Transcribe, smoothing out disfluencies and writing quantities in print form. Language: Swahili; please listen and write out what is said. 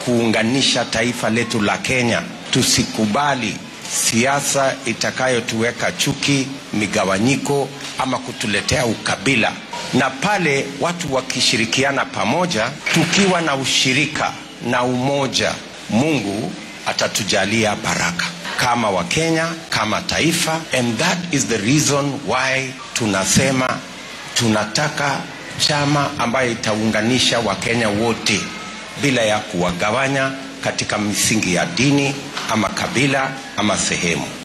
kuunganisha taifa letu la Kenya. Tusikubali siasa itakayotuweka chuki, migawanyiko ama kutuletea ukabila. Na pale watu wakishirikiana pamoja, tukiwa na ushirika na umoja, Mungu atatujalia baraka kama Wakenya, kama taifa. And that is the reason why tunasema tunataka chama ambayo itaunganisha Wakenya wote bila ya kuwagawanya katika misingi ya dini ama kabila ama sehemu.